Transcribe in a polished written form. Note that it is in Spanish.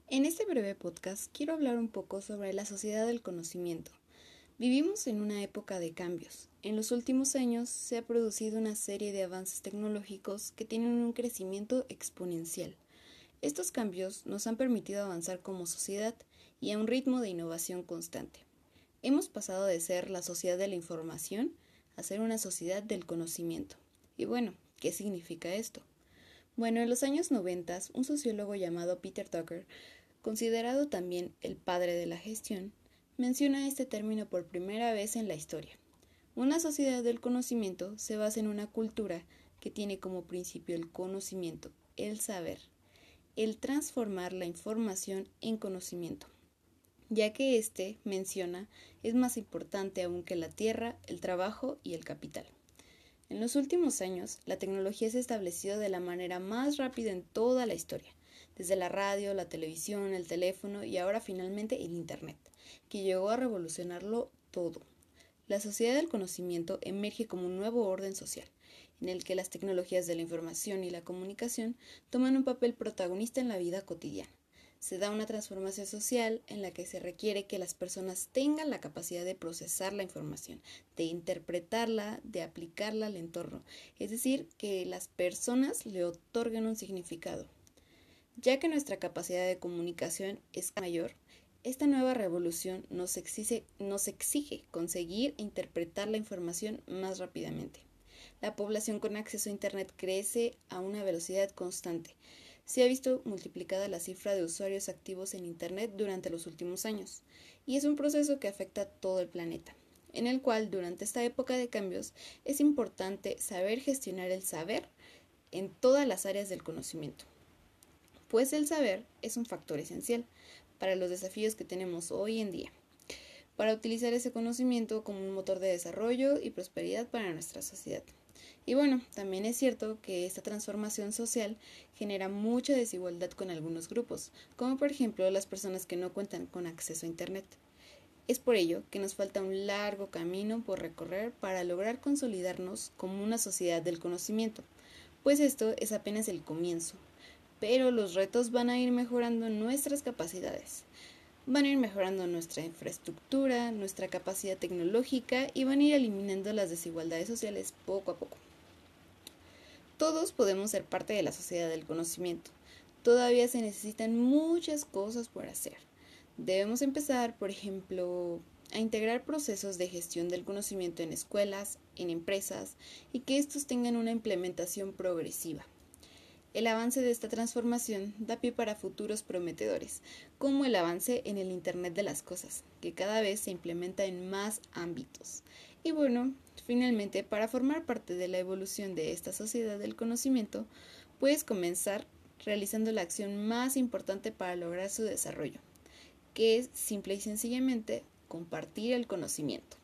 En este breve podcast quiero hablar un poco sobre la sociedad del conocimiento. Vivimos en una época de cambios. En los últimos años se ha producido una serie de avances tecnológicos que tienen un crecimiento exponencial. Estos cambios nos han permitido avanzar como sociedad y a un ritmo de innovación constante. Hemos pasado de ser la sociedad de la información a ser una sociedad del conocimiento. Y bueno, ¿qué significa esto? Bueno, en los años 90, un sociólogo llamado Peter Drucker, considerado también el padre de la gestión, menciona este término por primera vez en la historia. Una sociedad del conocimiento se basa en una cultura que tiene como principio el conocimiento, el saber, el transformar la información en conocimiento, ya que menciona, es más importante aún que la tierra, el trabajo y el capital. En los últimos años, la tecnología se ha establecido de la manera más rápida en toda la historia, desde la radio, la televisión, el teléfono y ahora finalmente el Internet, que llegó a revolucionarlo todo. La sociedad del conocimiento emerge como un nuevo orden social, en el que las tecnologías de la información y la comunicación toman un papel protagonista en la vida cotidiana. Se da una transformación social en la que se requiere que las personas tengan la capacidad de procesar la información, de interpretarla, de aplicarla al entorno, es decir, que las personas le otorguen un significado. Ya que nuestra capacidad de comunicación es mayor, esta nueva revolución nos exige conseguir e interpretar la información más rápidamente. La población con acceso a Internet crece a una velocidad constante. Se ha visto multiplicada la cifra de usuarios activos en Internet durante los últimos años, y es un proceso que afecta a todo el planeta, en el cual durante esta época de cambios es importante saber gestionar el saber en todas las áreas del conocimiento, pues el saber es un factor esencial para los desafíos que tenemos hoy en día, para utilizar ese conocimiento como un motor de desarrollo y prosperidad para nuestra sociedad. Y bueno, también es cierto que esta transformación social genera mucha desigualdad con algunos grupos, como por ejemplo las personas que no cuentan con acceso a Internet. Es por ello que nos falta un largo camino por recorrer para lograr consolidarnos como una sociedad del conocimiento, pues esto es apenas el comienzo, pero los retos van a ir mejorando nuestras capacidades. Van a ir mejorando nuestra infraestructura, nuestra capacidad tecnológica y van a ir eliminando las desigualdades sociales poco a poco. Todos podemos ser parte de la sociedad del conocimiento. Todavía se necesitan muchas cosas por hacer. Debemos empezar, por ejemplo, a integrar procesos de gestión del conocimiento en escuelas, en empresas y que estos tengan una implementación progresiva. El avance de esta transformación da pie para futuros prometedores, como el avance en el Internet de las cosas, que cada vez se implementa en más ámbitos. Y bueno, finalmente, para formar parte de la evolución de esta sociedad del conocimiento, puedes comenzar realizando la acción más importante para lograr su desarrollo, que es simple y sencillamente compartir el conocimiento.